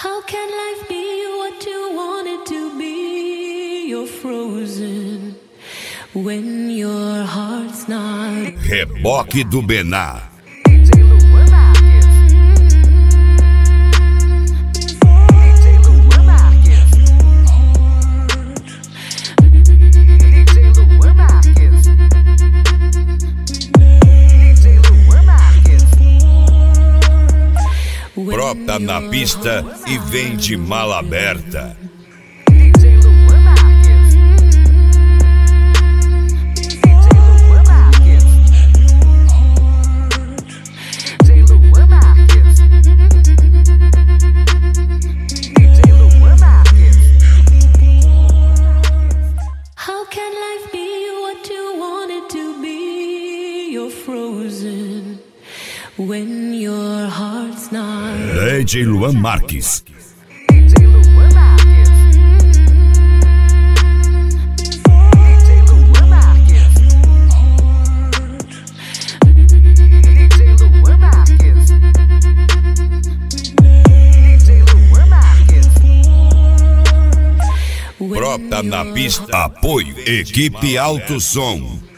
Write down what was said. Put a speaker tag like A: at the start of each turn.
A: How can life be what you want it to be? You're frozen when your heart's not.
B: Reboque do Bená. Brota na pista e vem de mala aberta.
A: How can life be what you want it to be? You're frozen when your heart's not.
B: DJ Luan Marques. Brota na pista. Apoio Equipe Alto Som.